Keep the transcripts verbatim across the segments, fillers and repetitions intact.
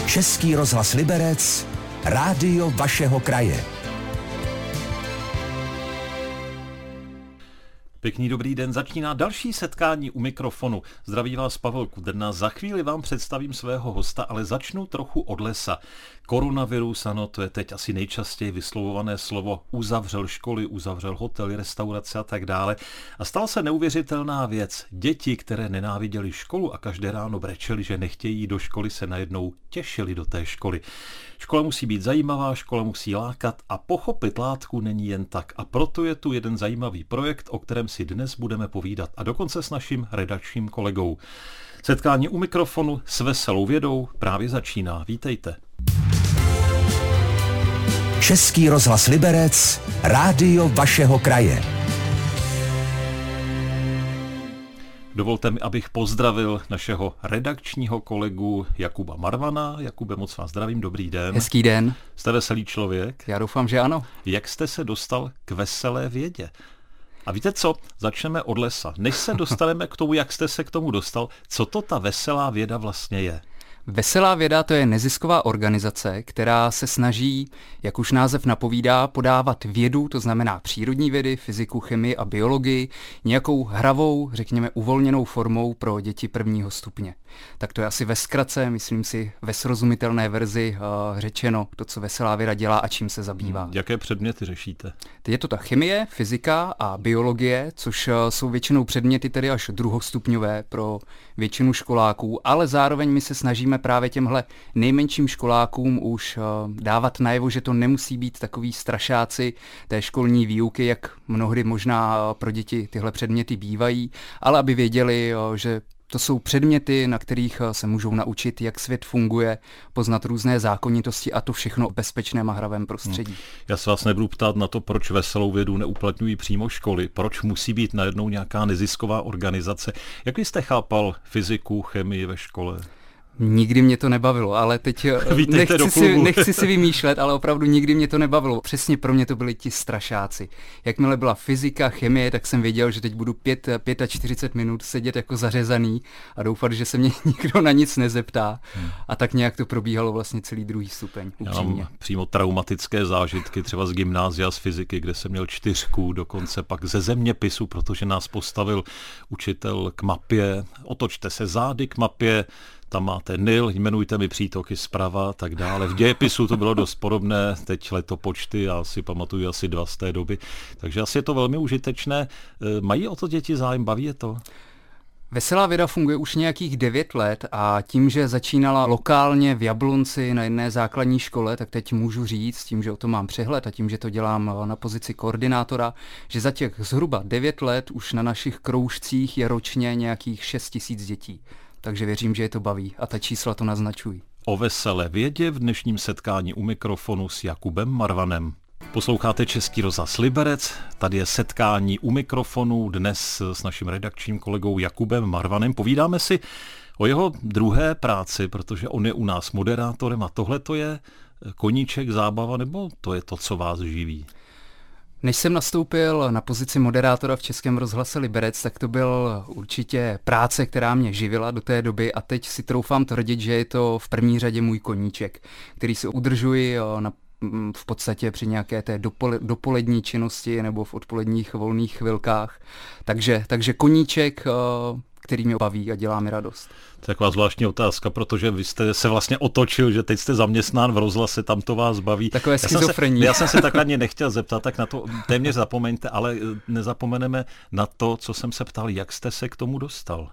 Český rozhlas Liberec, rádio vašeho kraje. Pěkný dobrý den, začíná další setkání u mikrofonu. Zdraví vás Pavel Kudrna, za chvíli vám představím svého hosta, ale začnu trochu od lesa. Koronavirus, ano, to je teď asi nejčastěji vyslovované slovo, uzavřel školy, uzavřel hotely, restaurace a tak dále. A stala se neuvěřitelná věc. Děti, které nenáviděly školu a každé ráno brečeli, že nechtějí jít do školy, se najednou těšili do té školy. Škola musí být zajímavá, škola musí lákat a pochopit látku není jen tak. A proto je tu jeden zajímavý projekt, o kterém si dnes budeme povídat. A dokonce s naším redakčním kolegou. Setkání u mikrofonu s veselou vědou právě začíná. Vítejte. Český rozhlas Liberec, rádio vašeho kraje. Dovolte mi, abych pozdravil našeho redakčního kolegu Jakuba Marvana. Jakube, moc vás zdravím, dobrý den. Hezký den. Jste veselý člověk? Já doufám, že ano. Jak jste se dostal k veselé vědě? A víte co? Začneme od lesa. Než se dostaneme k tomu, jak jste se k tomu dostal, co to ta veselá věda vlastně je? Veselá věda, to je nezisková organizace, která se snaží, jak už název napovídá, podávat vědu, to znamená přírodní vědy, fyziku, chemii a biologii, nějakou hravou, řekněme uvolněnou formou pro děti prvního stupně. Tak to je asi ve zkratce, myslím si, ve srozumitelné verzi uh, řečeno to, co veselá věda dělá a čím se zabývá. Hmm, jaké předměty řešíte? Teď je to ta chemie, fyzika a biologie, což uh, jsou většinou předměty tedy až druhostupňové pro většinu školáků, ale zároveň my se snažíme právě těmhle nejmenším školákům už uh, dávat najevo, že to nemusí být takový strašáci té školní výuky, jak mnohdy možná uh, pro děti tyhle předměty bývají, ale aby věděli, uh, že to jsou předměty, na kterých se můžou naučit, jak svět funguje, poznat různé zákonitosti a to všechno v bezpečném a hravém prostředí. Hmm. Já se vás nebudu ptát na to, proč veselou vědu neuplatňují přímo školy, proč musí být najednou nějaká nezisková organizace. Jak jste chápal fyziku, chemii ve škole? Nikdy mě to nebavilo, ale teď nechci si, nechci si vymýšlet, ale opravdu nikdy mě to nebavilo. Přesně pro mě to byli ti strašáci. Jakmile byla fyzika, chemie, tak jsem věděl, že teď budu pět, čtyřicet pět minut sedět jako zařezaný a doufat, že se mě nikdo na nic nezeptá. Hmm. A tak nějak to probíhalo vlastně celý druhý stupeň. Upřímně. Já mám přímo traumatické zážitky, třeba z gymnázia z fyziky, kde jsem měl čtyřku, dokonce pak ze zeměpisu, protože nás postavil učitel k mapě. Otočte se zády k mapě. Tam máte Nil, jmenujte mi přítoky zprava, tak dále. V dějepisu to bylo dost podobné, teď letopočty, já si pamatuju asi dva z té doby, takže asi je to velmi užitečné. Mají o to děti zájem, baví je to? Veselá věda funguje už nějakých devět let a tím, že začínala lokálně v Jablonci na jedné základní škole, tak teď můžu říct, tím, že o tom mám přehled a tím, že to dělám na pozici koordinátora, že za těch zhruba devět let už na našich kroužcích je ročně nějakých šest tisíc dětí. Takže věřím, že je to baví a ta čísla to naznačují. O veselé vědě v dnešním setkání u mikrofonu s Jakubem Marvanem. Posloucháte Český rozhlas Liberec, tady je setkání u mikrofonu dnes s naším redakčním kolegou Jakubem Marvanem. Povídáme si o jeho druhé práci, protože on je u nás moderátorem a tohle to je koníček, zábava, nebo to je to, co vás živí? Než jsem nastoupil na pozici moderátora v Českém rozhlase Liberec, tak to byl určitě práce, která mě živila do té doby a teď si troufám tvrdit, že je to v první řadě můj koníček, který si udržuji na, v podstatě při nějaké té dopole, dopolední činnosti nebo v odpoledních volných chvilkách. Takže, takže koníček, který mě baví a dělá mi radost. To je taková zvláštní otázka, protože vy jste se vlastně otočil, že teď jste zaměstnán v rozhlase, tam to vás baví. Takové schizofrení. Já jsem se, já jsem se takhle ani nechtěl zeptat, tak na to téměř zapomeňte, ale nezapomeneme na to, co jsem se ptal, jak jste se k tomu dostal.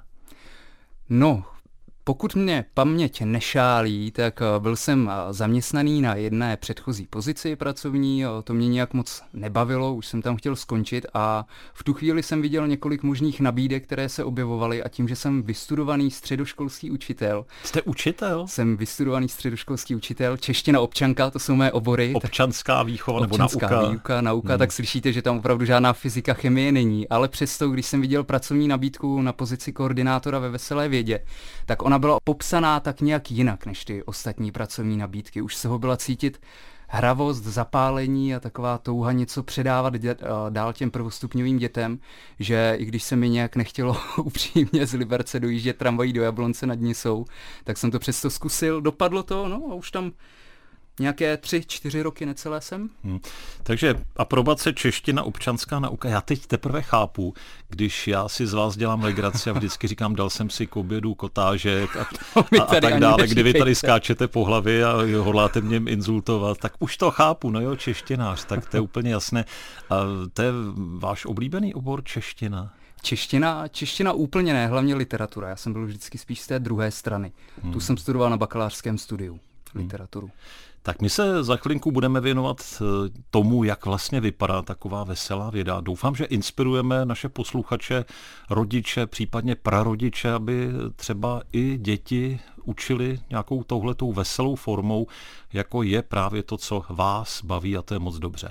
No, pokud mě paměť nešálí, tak byl jsem zaměstnaný na jedné předchozí pozici pracovní, to mě nějak moc nebavilo, už jsem tam chtěl skončit a v tu chvíli jsem viděl několik možných nabídek, které se objevovaly a tím, že jsem vystudovaný středoškolský učitel. Jste učitel? Jsem vystudovaný středoškolský učitel, čeština, občanka, to jsou mé obory. Občanská výchova nebo Občanská nauka? výuka, nauka, hmm. tak slyšíte, že tam opravdu žádná fyzika, chemie není, ale přesto, když jsem viděl pracovní nabídku na pozici koordinátora ve veselé vědě, tak ona byla popsaná tak nějak jinak než ty ostatní pracovní nabídky. Už se ho byla cítit hravost, zapálení a taková touha něco předávat dě, dál těm prvostupňovým dětem, že i když se mi nějak nechtělo upřímně z Liberce dojíždět tramvají do Jablonce nad Nisou, tak jsem to přesto zkusil, dopadlo to, no a už tam nějaké tři, čtyři roky necelé jsem. Hmm. Takže aprobace čeština, občanská nauka. Já teď teprve chápu, když já si z vás dělám legraci a vždycky říkám, dal jsem si k obědu kotážek a, a, a tak dále, kdy vy tady skáčete po hlavě a hodláte mě insultovat, tak už to chápu, no jo, češtinář, tak to je úplně jasné. A to je váš oblíbený obor čeština? Čeština, čeština úplně ne, hlavně literatura. Já jsem byl vždycky spíš z té druhé strany. Hmm. Tu jsem studoval na bakalářském studiu, literaturu. Hmm. Tak my se za chvilinku budeme věnovat tomu, jak vlastně vypadá taková veselá věda. Doufám, že inspirujeme naše posluchače, rodiče, případně prarodiče, aby třeba i děti učili nějakou touhletou veselou formou, jako je právě to, co vás baví, a to je moc dobře.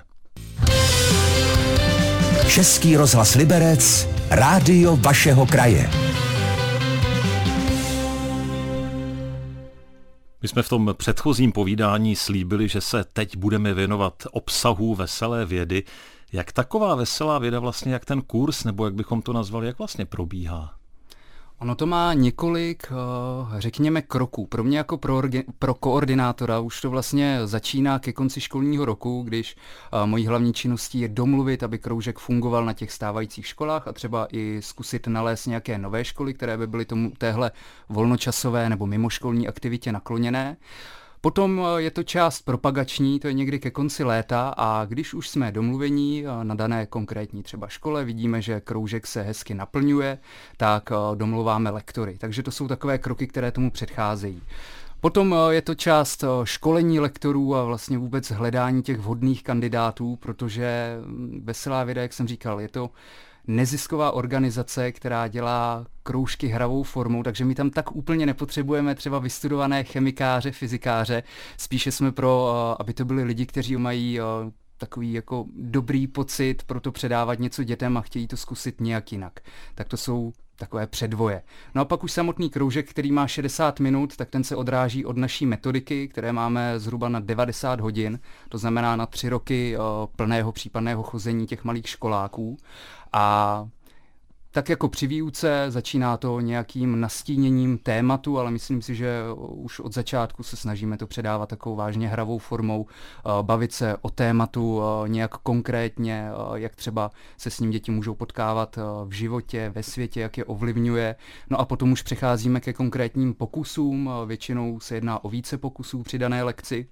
Český rozhlas Liberec, rádio vašeho kraje. My jsme v tom předchozím povídání slíbili, že se teď budeme věnovat obsahu veselé vědy. Jak taková veselá věda vlastně, jak ten kurz, nebo jak bychom to nazvali, jak vlastně probíhá? Ono to má několik, řekněme, kroků. Pro mě jako pro, pro koordinátora už to vlastně začíná ke konci školního roku, když mojí hlavní činností je domluvit, aby kroužek fungoval na těch stávajících školách a třeba i zkusit nalézt nějaké nové školy, které by byly tomu téhle volnočasové nebo mimoškolní aktivitě nakloněné. Potom je to část propagační, to je někdy ke konci léta, a když už jsme domluvení na dané konkrétní třeba škole, vidíme, že kroužek se hezky naplňuje, tak domluváme lektory. Takže to jsou takové kroky, které tomu předcházejí. Potom je to část školení lektorů a vlastně vůbec hledání těch vhodných kandidátů, protože veselá věda, jak jsem říkal, je to nezisková organizace, která dělá kroužky hravou formou, takže my tam tak úplně nepotřebujeme třeba vystudované chemikáře, fyzikáře, spíše jsme pro, aby to byli lidi, kteří mají takový jako dobrý pocit pro to předávat něco dětem a chtějí to zkusit nějak jinak. Tak to jsou takové předvoje. No a pak už samotný kroužek, který má šedesát minut, tak ten se odráží od naší metodiky, které máme zhruba na devadesát hodin, to znamená na tři roky plného případného chození těch malých školáků. A tak jako při výuce začíná to nějakým nastíněním tématu, ale myslím si, že už od začátku se snažíme to předávat takovou vážně hravou formou, bavit se o tématu nějak konkrétně, jak třeba se s ním děti můžou potkávat v životě, ve světě, jak je ovlivňuje. No a potom už přecházíme ke konkrétním pokusům, většinou se jedná o více pokusů při dané lekci.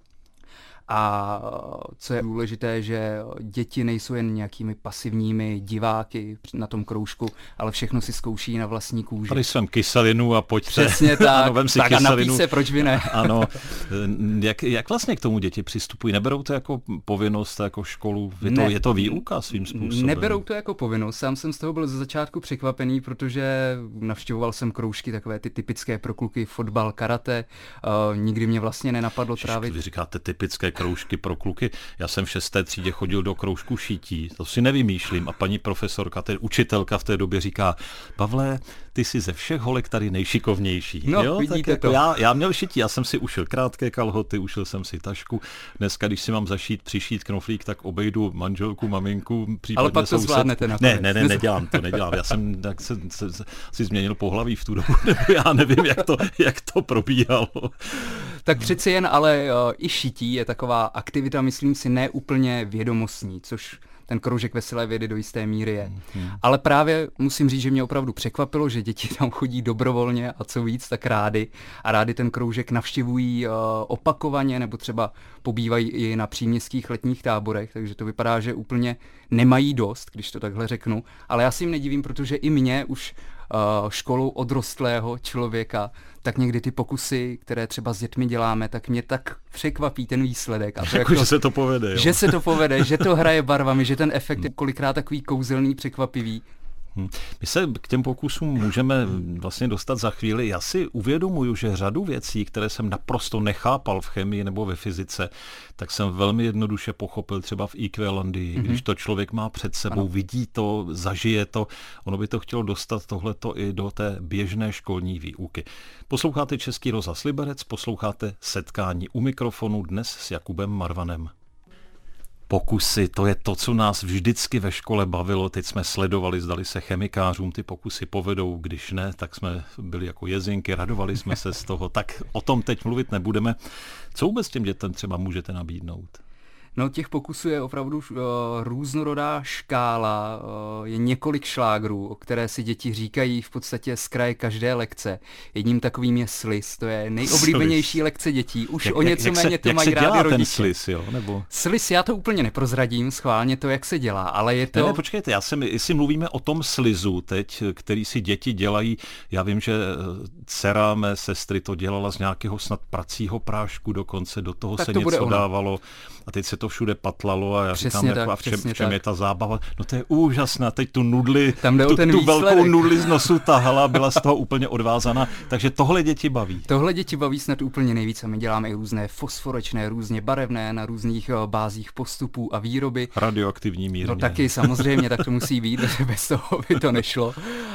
A co je důležité, že děti nejsou jen nějakými pasivními diváky na tom kroužku, ale všechno si zkouší na vlastní kůži. Tady jsem kyselinu a pojďte. Přesně tak, ano, vem si tak kyselinu. A napij se, proč by ne? Ano. Jak, jak vlastně k tomu děti přistupují? Neberou to jako povinnost, jako školu? Je to, je to výuka svým způsobem? Neberou to jako povinnost. Sám jsem z toho byl ze začátku překvapený, protože navštěvoval jsem kroužky, takové ty typické pro kluky, fotbal, karate. Uh, nikdy mě vlastně nenapadlo trávit. Vy říkáte typické kroužky pro kluky. Já jsem v šesté třídě chodil do kroužku šití, to si nevymýšlím, a paní profesorka, tedy učitelka v té době říká: Pavle, ty jsi ze všech holek tady nejšikovnější. No, jo? vidíte tak jako to. Já, já měl šití, já jsem si ušil krátké kalhoty, ušil jsem si tašku. Dneska, když si mám zašít, přišít knoflík, tak obejdu manželku, maminku, případně ale pak to soused. zvládnete nakonec. Ne, ne, ne, nedělám to, nedělám. Já jsem tak se, se, se, si změnil pohlaví v tu dobu, nebo já nevím, jak to, jak to probíhalo. Tak přeci jen, ale uh, i šití je taková aktivita, myslím si, ne úplně vědomostní, což ten kroužek veselé vědy do jisté míry je. Hmm. Ale právě musím říct, že mě opravdu překvapilo, že děti tam chodí dobrovolně a co víc, tak rády. A rády ten kroužek navštěvují uh, opakovaně, nebo třeba pobývají i na příměstských letních táborech, takže to vypadá, že úplně nemají dost, když to takhle řeknu. Ale já si jim nedivím, protože i mě už uh, školou odrostlého člověka, tak někdy ty pokusy, které třeba s dětmi děláme, tak mě tak překvapí ten výsledek. A to jako, jako, že se to povede. Jo? Že se to povede, že to hraje barvami, že ten efekt je kolikrát takový kouzelný, překvapivý. Hmm. My se k těm pokusům můžeme vlastně dostat za chvíli. Já si uvědomuju, že řadu věcí, které jsem naprosto nechápal v chemii nebo ve fyzice, tak jsem velmi jednoduše pochopil třeba v Equivalandii, mm-hmm. když to člověk má před sebou, ano. vidí to, zažije to, ono by to chtělo dostat tohleto i do té běžné školní výuky. Posloucháte Český rozhlas Liberec, posloucháte Setkání u mikrofonu dnes s Jakubem Marvanem. Pokusy, to je to, co nás vždycky ve škole bavilo. Teď jsme sledovali, zdali se chemikářům ty pokusy povedou, když ne, tak jsme byli jako jezinky, radovali jsme se z toho. Tak o tom teď mluvit nebudeme. Co vůbec těm dětem třeba můžete nabídnout? No, těch pokusů je opravdu uh, různorodá škála, uh, je několik šlágrů, o které si děti říkají v podstatě z kraje každé lekce. Jedním takovým je sliz, to je nejoblíbenější sliz. Lekce dětí, už jak, o něco jak, méně jak to jak mají rádi rodiče. Jak se dělá ten sliz, jo? Nebo... Sliz, já to úplně neprozradím, schválně to, jak se dělá, ale je to... Ne, ne, počkejte, já jsem, jestli mluvíme o tom slizu teď, který si děti dělají, já vím, že dcera mé sestry to dělala z nějakého snad pracího prášku dokonce, do toho tak se to něco dávalo a teď se to všude patlalo a já přesně říkám, tak, jako, a v čem, v čem tak. je ta zábava? No to je úžasná, teď tu nudli, tam jde tu, o ten tu výsledek. velkou nudli z nosu tahala, byla z toho úplně odvázaná, takže tohle děti baví. Tohle děti baví snad úplně nejvíc a my děláme i různé fosforečné, různě barevné na různých bázích postupů a výroby. Radioaktivní mírně. No taky samozřejmě, tak to musí být, bez toho by to nešlo.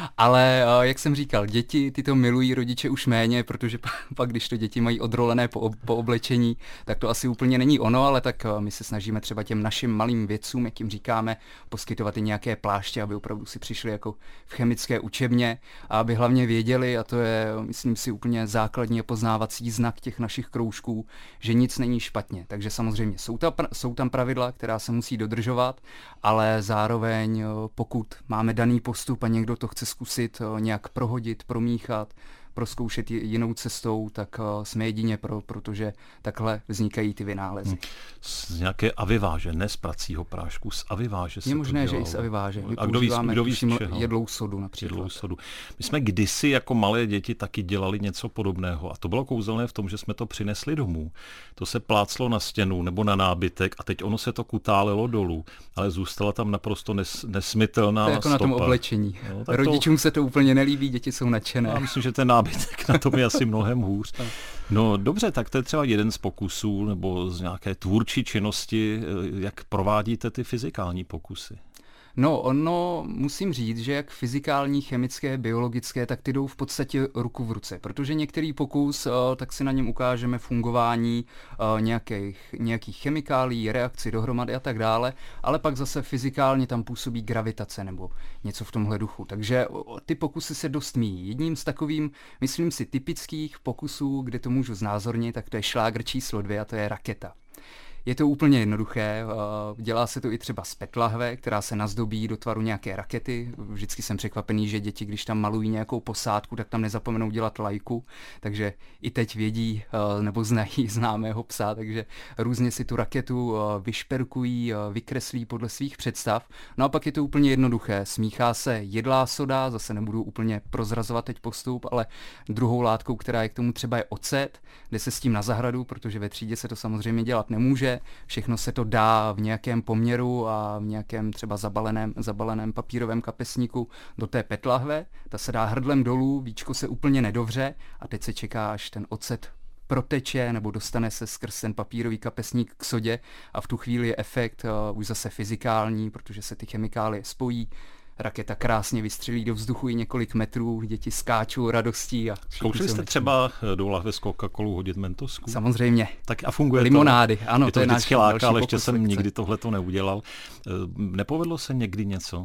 Ale jak jsem říkal, děti ty to milují, rodiče už méně, protože pak, když to děti mají odrolené po, po oblečení, tak to asi úplně není ono, ale tak my se snažíme třeba těm našim malým vědcům, jak jim říkáme, poskytovat i nějaké pláště, aby opravdu si přišli jako v chemické učebně a aby hlavně věděli, a to je, myslím si, úplně základní poznávací znak těch našich kroužků, že nic není špatně. Takže samozřejmě jsou, ta, jsou tam pravidla, která se musí dodržovat, ale zároveň pokud máme daný postup a někdo to chce zkusit nějak prohodit, promíchat, prozkoušet jinou cestou, tak jsme jedině pro, protože takhle vznikají ty vynálezy. Hmm. Z nějaké aviváže, ne z pracího prášku, z aviváže se je možné, to že i z aviváže. My a kdo ví, kdo ví jedlou sodu například. Jedlou sodu. My jsme kdysi jako malé děti taky dělali něco podobného a to bylo kouzelné v tom, že jsme to přinesli domů. To se pláclo na stěnu nebo na nábytek a teď ono se to kutálelo dolů, ale zůstala tam naprosto nes, nesmytelná stopa. To je jako stopa. na tom oblečení. No, Rodičům to... se to úplně nelíbí, děti jsou nadšené. Já myslím, že ten nábytek na tom je asi mnohem hůř. No dobře, tak to je třeba jeden z pokusů nebo z nějaké tvůrčí činnosti, jak provádíte ty fyzikální pokusy. No, ono, musím říct, že jak fyzikální, chemické, biologické, tak ty jdou v podstatě ruku v ruce, protože některý pokus, tak si na něm ukážeme fungování nějakých, nějakých chemikálí, reakci dohromady a tak dále, ale pak zase fyzikálně tam působí gravitace nebo něco v tomhle duchu. Takže ty pokusy se dost míjí. Jedním z takovým, myslím si, typických pokusů, kde to můžu znázornit, tak to je šlágr číslo dvě a to je raketa. Je to úplně jednoduché, dělá se to i třeba z PET lahve, která se nazdobí do tvaru nějaké rakety. Vždycky jsem překvapený, že děti, když tam malují nějakou posádku, tak tam nezapomenou dělat lajku, takže i teď vědí nebo znají známého psa, takže různě si tu raketu vyšperkují, vykreslí podle svých představ. No a pak je to úplně jednoduché, smíchá se jedlá soda, zase nebudu úplně prozrazovat teď postup, ale druhou látkou, která je k tomu třeba je ocet, jde se s tím na zahradu, protože ve třídě se to samozřejmě dělat nemůže. Všechno se to dá v nějakém poměru a v nějakém třeba zabaleném, zabaleném papírovém kapesníku do té PET lahve. Ta se dá hrdlem dolů, víčko se úplně nedovře a teď se čeká, až ten ocet proteče nebo dostane se skrz ten papírový kapesník k sodě a v tu chvíli je efekt uh, už zase fyzikální, protože se ty chemikálie spojí. Raketa krásně vystřelí do vzduchu i několik metrů, děti skáčou radostí. A zkoušeli jste třeba do lahve s Coca-Colou hodit mentosku? Samozřejmě. Tak a funguje Limonády, to? ano, je to, to je vždycky náš láka, ale ještě jsem lekce. nikdy tohleto neudělal. Nepovedlo se někdy něco?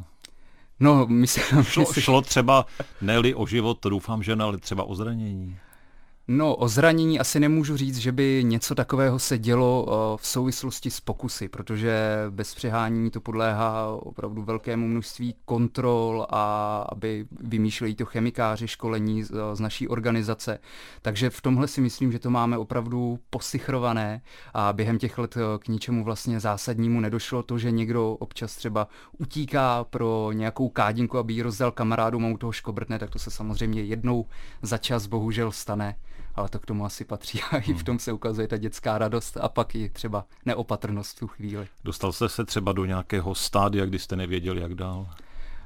No, myslím, šlo, šlo třeba, ne-li o život, to doufám, že ne, ale třeba o zranění. No, o zranění asi nemůžu říct, že by něco takového se dělo v souvislosti s pokusy, protože bez přehánění to podléhá opravdu velkému množství kontrol a aby vymýšlejí to chemikáři, školení z, z naší organizace. Takže v tomhle si myslím, že to máme opravdu posichrované a během těch let k ničemu vlastně zásadnímu nedošlo. To, že někdo občas třeba utíká pro nějakou kádinku, aby ji rozdal kamarádům a u toho škobrtne, tak to se samozřejmě jednou za čas bohužel stane. Ale to k tomu asi patří a i v tom se ukazuje ta dětská radost a pak i třeba neopatrnost v tu chvíli. Dostal jste se třeba do nějakého stádia, kdy jste nevěděl, jak dál?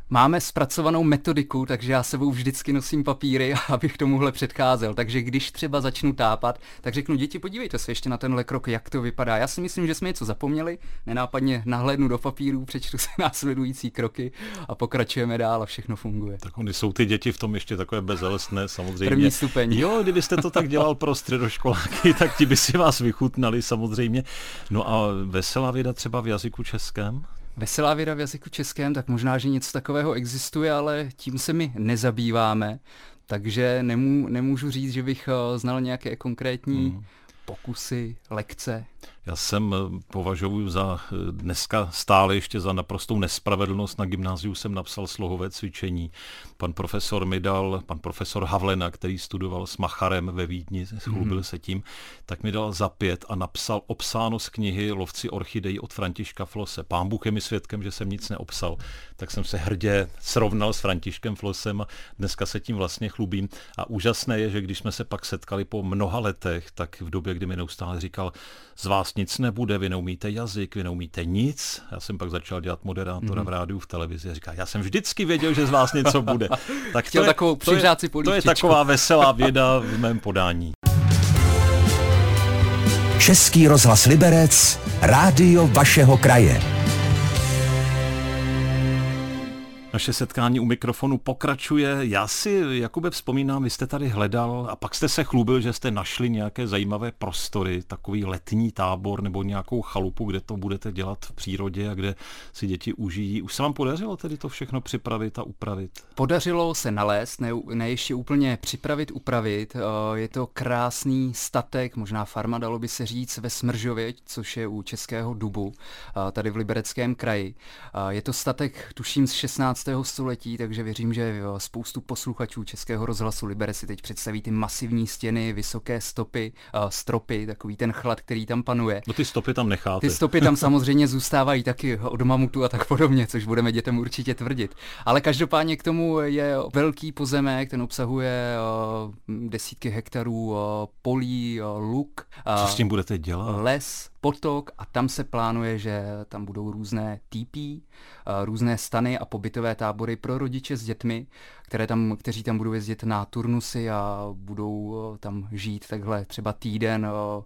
Máme zpracovanou metodiku, takže já sebou vždycky nosím papíry, abych tomuhle předcházel. Takže když třeba začnu tápat, tak řeknu, děti, podívejte se ještě na tenhle krok, jak to vypadá. Já si myslím, že jsme něco zapomněli, nenápadně nahlédnu do papíru, přečtu si následující kroky a pokračujeme dál a všechno funguje. Tak oni jsou ty děti v tom ještě takové bezelstné, samozřejmě. První stupeň. Jo, kdybyste to tak dělal pro středoškoláky, tak ti by si vás vychutnali samozřejmě. No a veselá věda třeba v jazyku českém? Veselá věda v jazyku českém, tak možná, že něco takového existuje, ale tím se my nezabýváme, takže nemů, nemůžu říct, že bych znal nějaké konkrétní hmm. pokusy, lekce. Já jsem považuji za dneska stále ještě za naprostou nespravedlnost. Na gymnáziu jsem napsal slohové cvičení. Pan profesor mi dal, pan profesor Havlena, který studoval s Macharem ve Vídni, chlubil mm. se tím, tak mi dal za pět a napsal obsáno z knihy Lovci orchidejí od Františka Flosse. Pán Bůh je mi svědkem, že jsem nic neobsal. Tak jsem se hrdě srovnal s Františkem Flossem a dneska se tím vlastně chlubím. A úžasné je, že když jsme se pak setkali po mnoha letech, tak v době, kdy mi neustále říkal, z vás nic nebude, vy neumíte jazyk, vy neumíte nic. Já jsem pak začal dělat moderátora mm. v rádiu, v televizi a říká, já jsem vždycky věděl, že z vás něco bude. Tak Chtěl to je, takovou to, je, to je taková veselá věda v mém podání. Český rozhlas Liberec, rádio vašeho kraje. Naše setkání u mikrofonu pokračuje. Já si, Jakube, vzpomínám, vy jste tady hledal a pak jste se chlubil, že jste našli nějaké zajímavé prostory, takový letní tábor nebo nějakou chalupu, kde to budete dělat v přírodě a kde si děti užijí. Už se vám podařilo tedy to všechno připravit a upravit? Podařilo se nalézt, ne, ne ještě úplně připravit, upravit. Je to krásný statek, možná farma, dalo by se říct, ve Smržově, což je u Českého Dubu, tady v Libereckém kraji. Je to statek, tuším, z šestnáctého století, takže věřím, že spoustu posluchačů Českého rozhlasu Liberec si teď představí ty masivní stěny, vysoké stopy, stropy, takový ten chlad, který tam panuje. No ty stopy tam necháte. Ty stopy tam samozřejmě zůstávají taky od mamutu a tak podobně, což budeme dětem určitě tvrdit. Ale každopádně k tomu je velký pozemek, ten obsahuje desítky hektarů polí, luk. Co s tím budete dělat? Les, potok a tam se plánuje, že tam budou různé týpí, různé stany a pobytové tábory pro rodiče s dětmi, které tam, kteří tam budou jezdit na turnusy a budou tam žít takhle třeba týden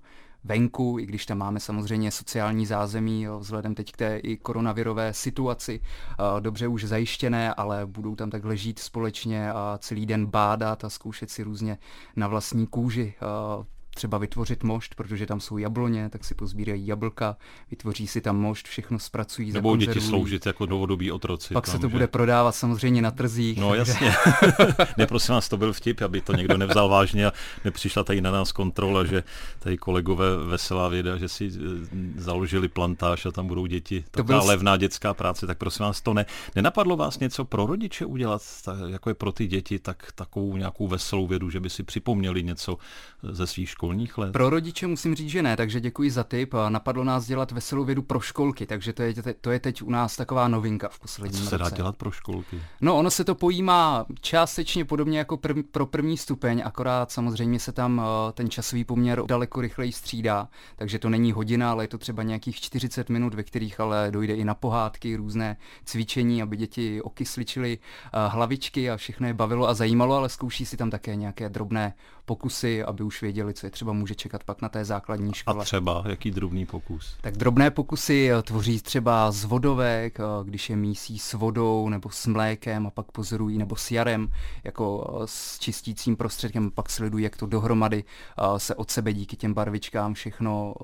venku, i když tam máme samozřejmě sociální zázemí vzhledem teď k té i koronavirové situaci dobře už zajištěné, ale budou tam takhle žít společně a celý den bádat a zkoušet si různě na vlastní kůži třeba vytvořit mošt, protože tam jsou jabloně, tak si pozbírají jablka, vytvoří si tam mošt, všechno zpracují, nebo děti sloužit jako novodobí otroci. Pak tam, se to že... bude prodávat samozřejmě na trzích. No takže... jasně. Ne, prosím vás, to byl vtip, aby to někdo nevzal vážně a nepřišla tady na nás kontrola, že tady kolegové Veselá věda, že si založili plantáž a tam budou děti. To byla byl... levná dětská práce, tak prosím vás, to ne. Nenapadlo vás něco pro rodiče udělat, tak, jako je pro ty děti, tak takovou nějakou veselou vědu, že by si připomněli něco ze svých školních let? Pro rodiče musím říct, že ne, takže děkuji za tip. Napadlo nás dělat veselou vědu pro školky, takže to je, to je teď u nás taková novinka v posledním roce. Co se dá dělat pro školky? No, ono se to pojímá částečně podobně jako prv, pro první stupeň, akorát samozřejmě se tam ten časový poměr daleko rychleji střídá, takže to není hodina, ale je to třeba nějakých čtyřicet minut, ve kterých ale dojde i na pohádky, různé cvičení, aby děti okysličily hlavičky a všechno je bavilo a zajímalo, ale zkouší si tam také nějaké drobné pokusy, aby už věděli, co je třeba může čekat pak na té základní škole. A třeba jaký drobný pokus? Tak drobné pokusy tvoří třeba z vodovek, když je mísí s vodou nebo s mlékem a pak pozorují, nebo s jarem, jako s čistícím prostředkem, pak sledují, jak to dohromady se od sebe díky těm barvičkám všechno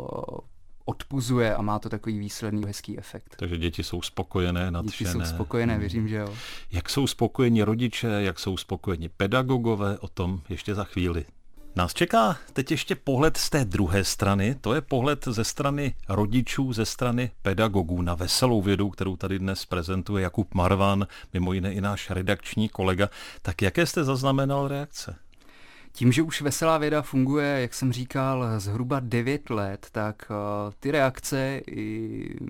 odpuzuje a má to takový výsledný hezký efekt. Takže děti jsou spokojené, nadšené. Děti jsou spokojené, hmm. věřím, že jo. Jak jsou spokojeni rodiče, jak jsou spokojeni pedagogové, o tom ještě za chvíli. Nás čeká teď ještě pohled z té druhé strany, to je pohled ze strany rodičů, ze strany pedagogů na veselou vědu, kterou tady dnes prezentuje Jakub Marvan, mimo jiné i náš redakční kolega. Tak jaké jste zaznamenal reakce? Tím, že už Veselá věda funguje, jak jsem říkal, zhruba devět let, tak uh, ty reakce, i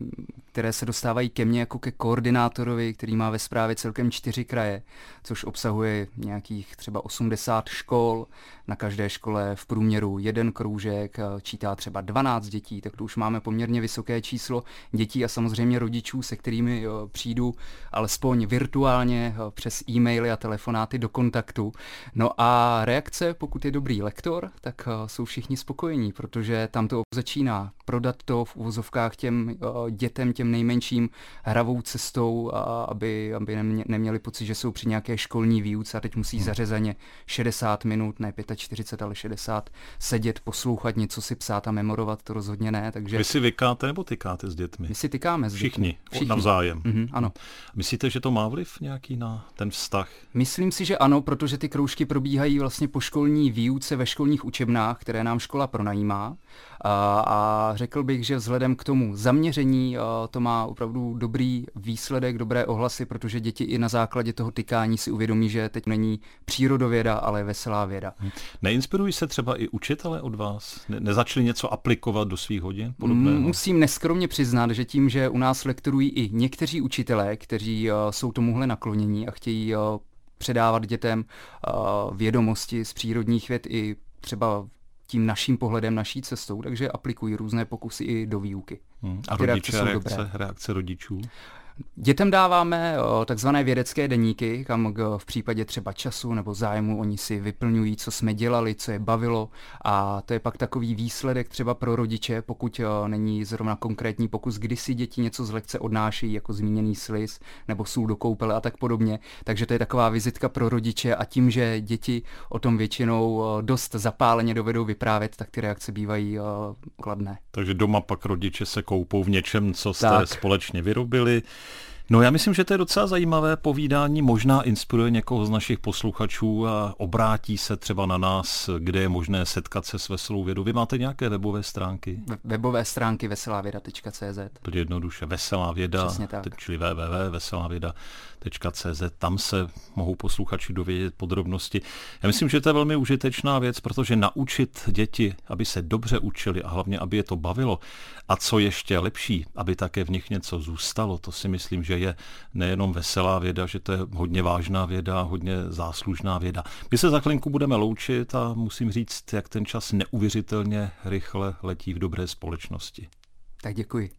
které se dostávají ke mně jako ke koordinátorovi, který má ve správě celkem čtyři kraje, což obsahuje nějakých třeba osmdesát škol, na každé škole v průměru jeden kroužek, čítá třeba dvanáct dětí, tak to už máme poměrně vysoké číslo dětí a samozřejmě rodičů, se kterými přijdu alespoň virtuálně přes e-maily a telefonáty do kontaktu. No a reakce, pokud je dobrý lektor, tak jsou všichni spokojení, protože tam to začíná prodat to v uvozovkách těm dětem, těm nejmenším hravou cestou, aby, aby neměli pocit, že jsou při nějaké školní výuce a teď musí hmm. zařezaně šedesát minut, ne čtyřicet pět, ale šedesát sedět, poslouchat, něco si psát a memorovat, to rozhodně ne. Takže... Vy si vykáte nebo tykáte s dětmi? My si tykáme s dětmi. Všichni, Všichni. navzájem. Mm-hmm, ano. Myslíte, že to má vliv nějaký na ten vztah? Myslím si, že ano, protože ty kroužky probíhají vlastně po školní výuce ve školních učebnách, které nám škola pronajímá. A, a řekl bych, že vzhledem k tomu zaměření to má opravdu dobrý výsledek, dobré ohlasy, protože děti i na základě toho tykání si uvědomí, že teď není přírodověda, ale veselá věda. Neinspirují se třeba i učitelé od vás? Ne, nezačali něco aplikovat do svých hodin podobného? Musím neskromně přiznat, že tím, že u nás lektorují i někteří učitelé, kteří uh, jsou tomuhle naklonění a chtějí uh, předávat dětem uh, vědomosti z přírodních věd i třeba tím naším pohledem, naší cestou, takže aplikují různé pokusy i do výuky. Hmm. A, a rodiče, reakce, reakce rodičů? Dětem dáváme takzvané vědecké deníky, kam v případě třeba času nebo zájmu oni si vyplňují, co jsme dělali, co je bavilo a to je pak takový výsledek třeba pro rodiče, pokud není zrovna konkrétní pokus, kdy si děti něco z lekce odnášejí, jako zmíněný sliz nebo sůl do koupele a tak podobně. Takže to je taková vizitka pro rodiče a tím, že děti o tom většinou dost zapáleně dovedou vyprávět, tak ty reakce bývají kladné. Takže doma pak rodiče se koupou v něčem, co jste tak společně vyrobili. No já myslím, že to je docela zajímavé povídání, možná inspiruje někoho z našich posluchačů a obrátí se třeba na nás, kde je možné setkat se s Veselou vědou. Vy máte nějaké webové stránky? Webové stránky veselá věda tečka cé zet. To je jednoduše Veselá věda, čili w w w tečka veselá věda tečka cé zet. Tam se mohou posluchači dovědět podrobnosti. Já myslím, že to je velmi užitečná věc, protože naučit děti, aby se dobře učili a hlavně, aby je to bavilo a co ještě lepší, aby také v nich něco zůstalo, to si myslím, že je nejenom veselá věda, že to je hodně vážná věda, hodně záslužná věda. My se za chvilinku budeme loučit a musím říct, jak ten čas neuvěřitelně rychle letí v dobré společnosti. Tak děkuji.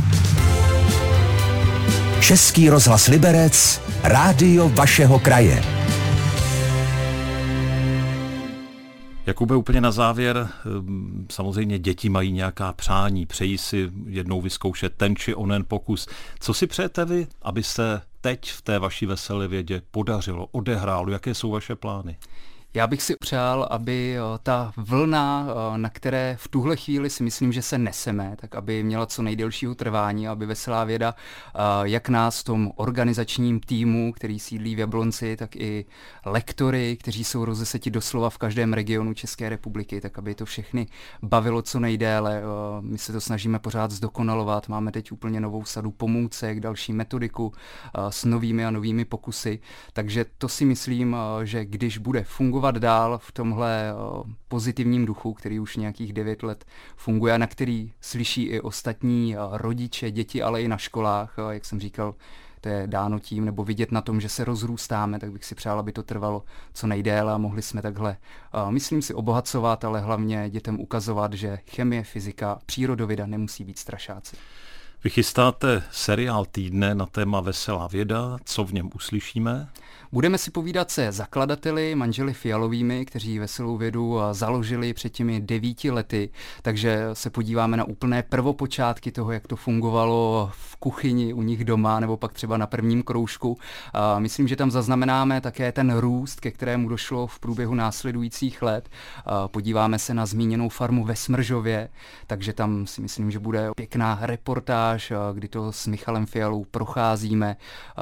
Český rozhlas Liberec, rádio vašeho kraje. Jakube, úplně na závěr, samozřejmě děti mají nějaká přání, přejí si jednou vyzkoušet ten či onen pokus. Co si přejete vy, aby se teď v té vaší veselé vědě podařilo, odehrálo? Jaké jsou vaše plány? Já bych si přál, aby ta vlna, na které v tuhle chvíli si myslím, že se neseme, tak aby měla co nejdelšího trvání, aby Veselá věda, jak nás v tom organizačním týmu, který sídlí v Jablonci, tak i lektory, kteří jsou rozeseti doslova v každém regionu České republiky, tak aby to všechny bavilo co nejdéle. My se to snažíme pořád zdokonalovat, máme teď úplně novou sadu pomůcek, další metodiku s novými a novými pokusy, takže to si myslím, že když bude fungovat dál v tomhle pozitivním duchu, který už nějakých devět let funguje a na který slyší i ostatní rodiče, děti, ale i na školách, jak jsem říkal, to je dáno tím, nebo vidět na tom, že se rozrůstáme, tak bych si přál, aby to trvalo co nejdéle a mohli jsme takhle, myslím si, obohacovat, ale hlavně dětem ukazovat, že chemie, fyzika, přírodověda nemusí být strašáci. Vy chystáte seriál týdne na téma Veselá věda, co v něm uslyšíme? Budeme si povídat se zakladateli, manželi Fialovými, kteří Veselou vědu založili před těmi devíti lety, takže se podíváme na úplné prvopočátky toho, jak to fungovalo v kuchyni u nich doma, nebo pak třeba na prvním kroužku. A myslím, že tam zaznamenáme také ten růst, ke kterému došlo v průběhu následujících let. A podíváme se na zmíněnou farmu ve Smržově, takže tam si myslím, že bude pěkná reportáž, kdy to s Michalem Fialou procházíme,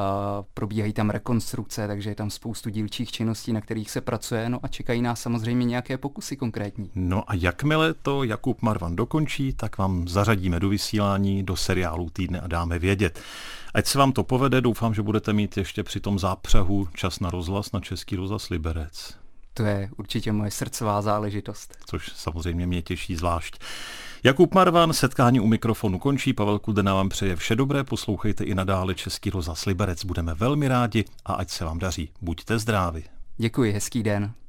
a probíhají tam rekonstrukce, takže je tam spoustu dílčích činností, na kterých se pracuje, no a čekají nás samozřejmě nějaké pokusy konkrétní. No a jakmile to Jakub Marvan dokončí, tak vám zařadíme do vysílání, do seriálu týdne a dáme vědět. Ať se vám to povede, doufám, že budete mít ještě při tom zápřahu čas na rozhlas, na Český rozhlas Liberec. To je určitě moje srdcová záležitost. Což samozřejmě mě těší zvlášť. Jakub Marvan, setkání u mikrofonu končí, Pavel Kudrna vám přeje vše dobré, poslouchejte i nadále Český rozhlas Liberec, budeme velmi rádi a ať se vám daří. Buďte zdraví. Děkuji, hezký den.